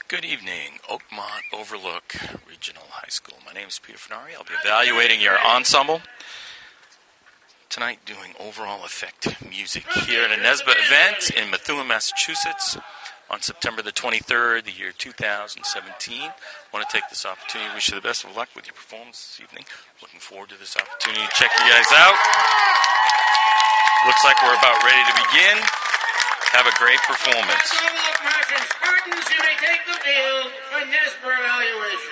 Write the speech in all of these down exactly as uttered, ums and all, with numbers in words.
Good evening, Oakmont Overlook Regional High School. My name is Peter Fenari. I'll be evaluating your ensemble tonight, doing overall effect music here at a Nesba event in Methuen, Massachusetts on September the twenty-third, the year two thousand seventeen. I want to take this opportunity to wish you the best of luck with your performance this evening. Looking forward to this opportunity to check you guys out. Looks like we're about ready to begin. Have a great performance. Spartans, you may take the field for Nesba evaluation.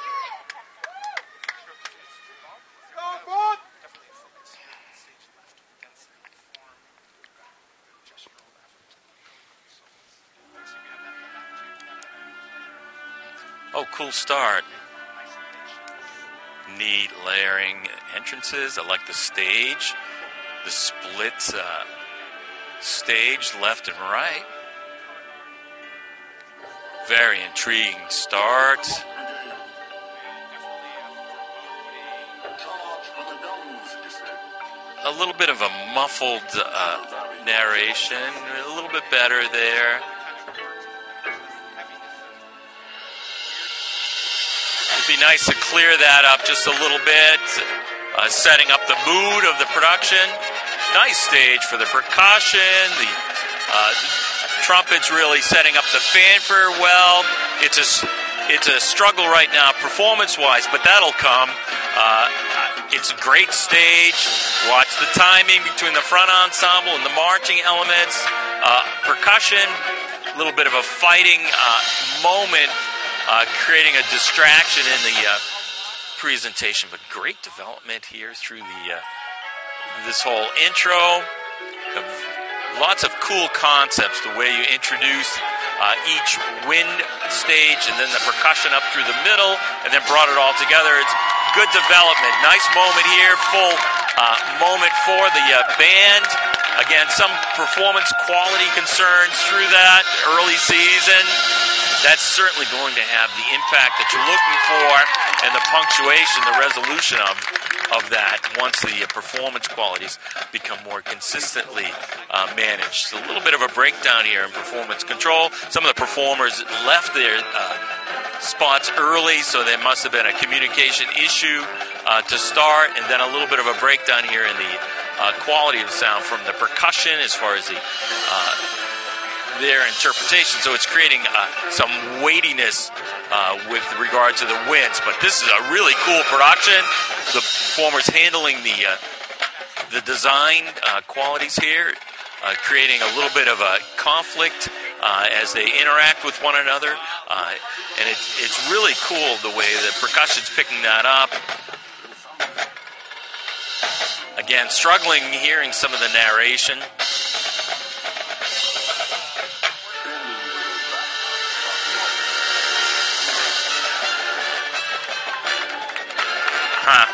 Oh, cool start. Neat layering entrances. I like the stage. The split uh, stage left and right. Very intriguing start. A little bit of a muffled uh, narration. A little bit better there. It'd be nice to clear that up just a little bit, uh, setting up the mood of the production. Nice stage for the percussion, the uh, trumpets really setting up the fanfare well. It's a, it's a struggle right now performance-wise, but that'll come. Uh, it's a great stage. Watch the timing between the front ensemble and the marching elements. Uh, percussion, a little bit of a fighting uh, moment, Uh, creating a distraction in the uh, presentation, but great development here through the uh, this whole intro. Uh, lots of cool concepts, the way you introduce uh, each wind stage and then the percussion up through the middle and then brought it all together. It's good development. Nice moment here, full uh, moment for the uh, band. Again, some performance quality concerns through that early season. That's certainly going to have the impact that you're looking for and the punctuation, the resolution of, of that once the performance qualities become more consistently uh, managed. So a little bit of a breakdown here in performance control. Some of the performers left their uh, spots early, so there must have been a communication issue uh, to start, and then a little bit of a breakdown here in the uh, quality of sound from the percussion as far as the uh, their interpretation, so it's creating uh, some weightiness uh, with regard to the winds. But this is a really cool production. The performers handling the uh, the design uh, qualities here, uh, creating a little bit of a conflict uh, as they interact with one another, uh, and it, it's really cool the way the percussion's picking that up. Again, struggling hearing some of the narration. Huh.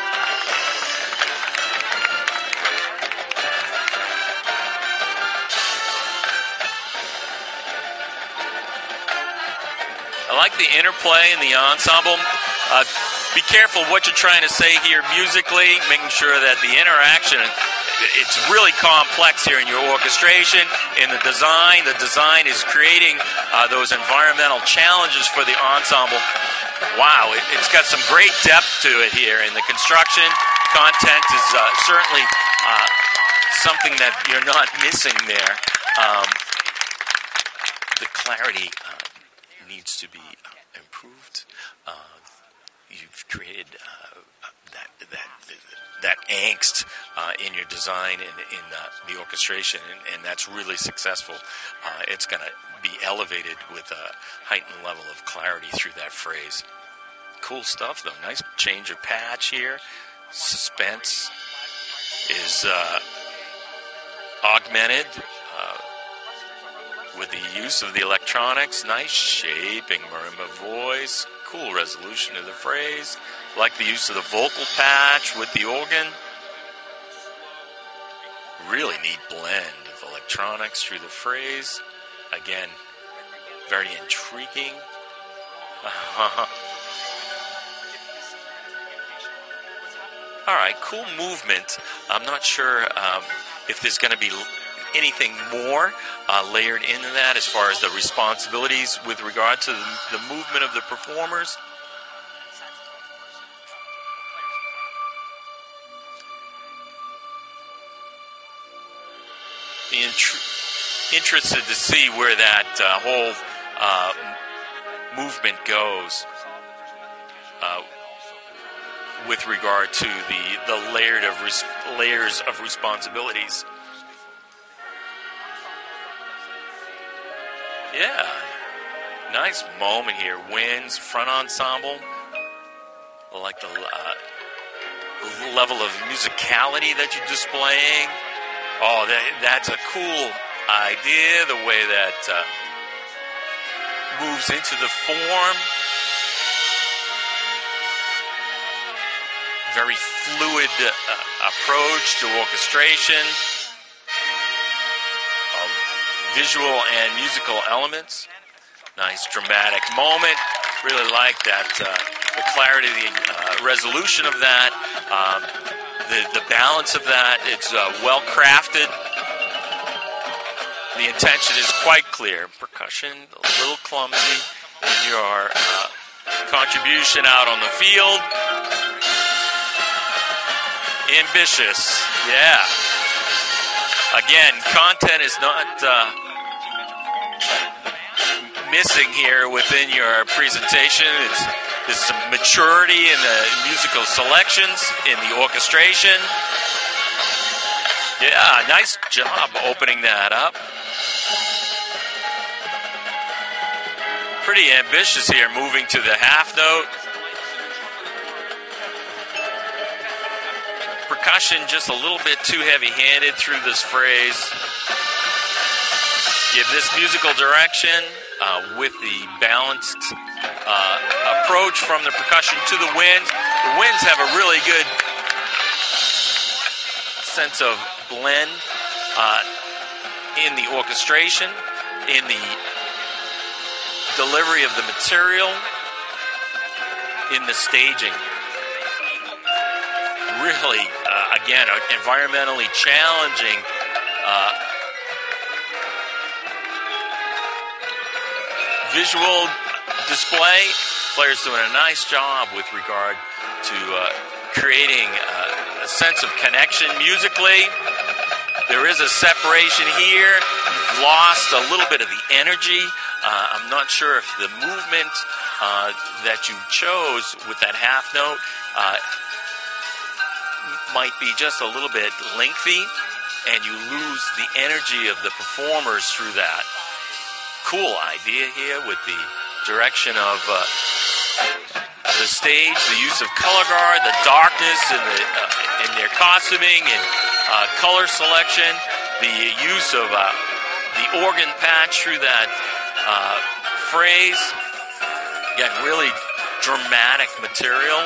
I like the interplay in the ensemble. Uh, be careful what you're trying to say here musically, making sure that the interaction, it's really complex here in your orchestration, in the design. The design is creating uh, those environmental challenges for the ensemble. Wow, it, it's got some great depth to it here, and the construction content is uh, certainly uh, something that you're not missing there. Um, the clarity uh, needs to be uh, improved. Uh, you've created uh, that that that angst uh, in your design and in uh, the orchestration, and, and that's really successful. Uh, it's going to be elevated with a heightened level of clarity through that phrase. Cool stuff, though. Nice change of patch here. Suspense is uh, augmented uh, with the use of the electronics. Nice shaping, marimba voice. Cool resolution of the phrase. Like the use of the vocal patch with the organ. Really neat blend of electronics through the phrase. Again, very intriguing. All right, cool movement. I'm not sure um, if there's going to be anything more uh, layered into that as far as the responsibilities with regard to the, the movement of the performers? Be int- interested to see where that uh, whole uh, movement goes uh, with regard to the, the layered of res- layers of responsibilities. Yeah, nice moment here. Winds, front ensemble. I like the uh, level of musicality that you're displaying. Oh, that, that's a cool idea, the way that uh, moves into the form. Very fluid uh, approach to orchestration of visual and musical elements. Nice dramatic moment. Really like that, uh, the clarity, the uh, resolution of that. Um, The, the balance of that, it's uh, well crafted. The intention is quite clear. Percussion, a little clumsy in your uh, contribution out on the field. Ambitious, yeah. Again, content is not uh, missing here within your presentation. It's There's some maturity in the musical selections, in the orchestration. Yeah, nice job opening that up. Pretty ambitious here, moving to the half note. Percussion just a little bit too heavy-handed through this phrase. Give this musical direction uh, with the balanced Uh, approach from the percussion to the winds. The winds have a really good sense of blend uh, in the orchestration, in the delivery of the material, in the staging. Really, uh, again, environmentally challenging uh, visual display. Players doing a nice job with regard to uh, creating uh, a sense of connection musically. There is a separation here. You've lost a little bit of the energy. Uh, I'm not sure if the movement uh, that you chose with that half note uh, might be just a little bit lengthy, and you lose the energy of the performers through that. Cool idea here with the direction of uh, the stage, the use of color guard, the darkness in, the, uh, in their costuming and uh, color selection, the use of uh, the organ patch through that uh, phrase. Again, really dramatic material.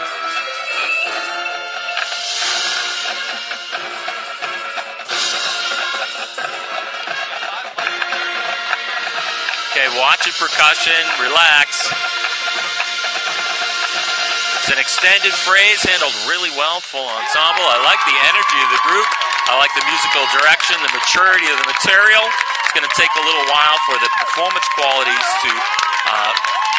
Okay, watching percussion, relax. It's an extended phrase, handled really well, full ensemble. I like the energy of the group. I like the musical direction, the maturity of the material. It's going to take a little while for the performance qualities to uh,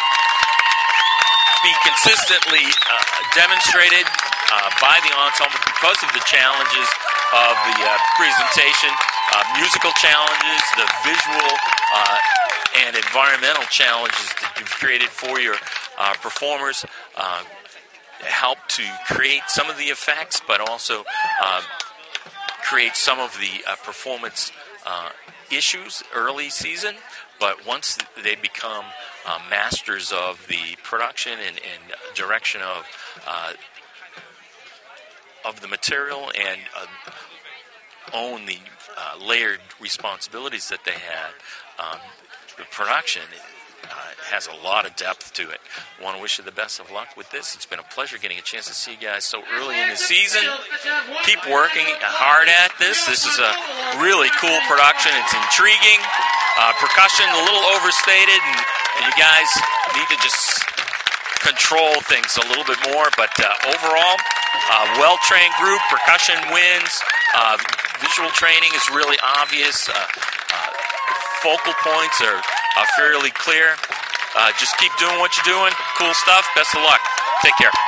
be consistently uh, demonstrated uh, by the ensemble because of the challenges of the uh, presentation, uh, musical challenges, the visual uh, and environmental challenges that you've created for your uh, performers uh, help to create some of the effects, but also uh, create some of the uh, performance uh, issues early season. But once they become uh, masters of the production and, and direction of uh, of the material and uh, own the uh, layered responsibilities that they had, um, the production uh, has a lot of depth to it. I want to wish you the best of luck with this. It's been a pleasure getting a chance to see you guys so early in the season. Keep working hard at this. This is a really cool production. It's intriguing. Uh, percussion a little overstated, and, and you guys need to just control things a little bit more. But uh, overall, uh, well-trained group. Percussion wins. Uh, visual training is really obvious. Uh, uh, focal points are, are fairly clear. Uh, just keep doing what you're doing. Cool stuff. Best of luck. Take care.